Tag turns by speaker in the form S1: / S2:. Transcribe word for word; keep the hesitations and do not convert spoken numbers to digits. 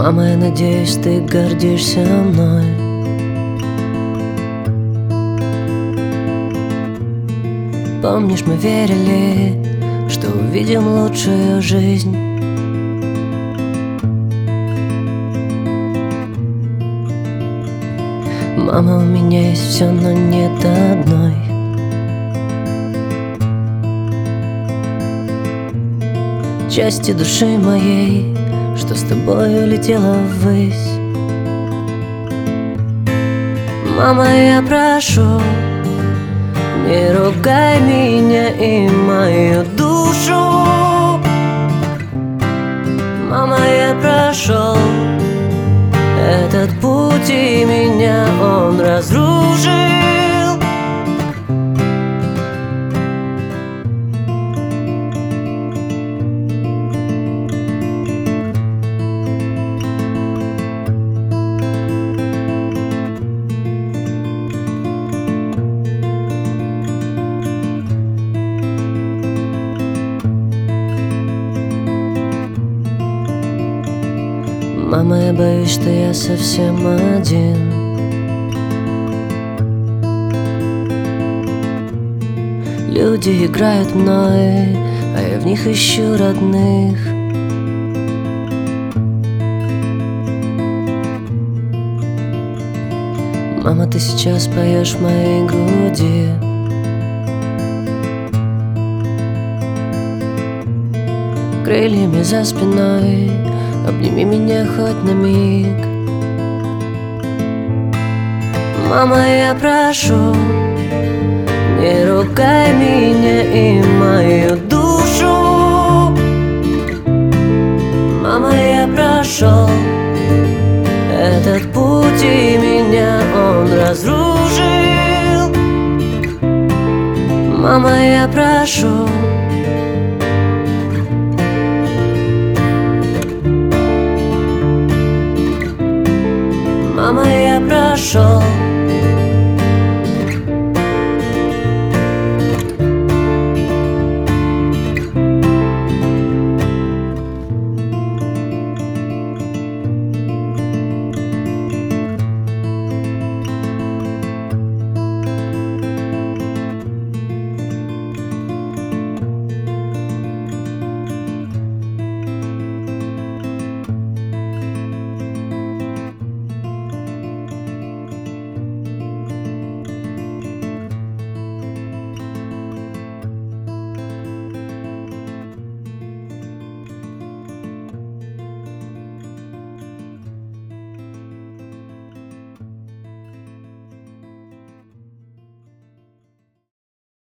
S1: Мама, я надеюсь, ты гордишься мной. Помнишь, мы верили, что увидим лучшую жизнь. Мама, у меня есть все, но нет одной. Части души моей, что с тобой улетела ввысь. Мама, я прошу, не ругай меня и мою душу. Мама, я прошел этот путь, и меня он разрушил. Мама, я боюсь, что я совсем один. Люди играют мной, а я в них ищу родных. Мама, ты сейчас поешь в моей груди. Крыльями за спиной обними меня хоть на миг. Мама, я прошу, не ругай меня и мою душу. Мама, я прошел этот путь, и меня он разрушил. Мама, я прошу, мама, я прошел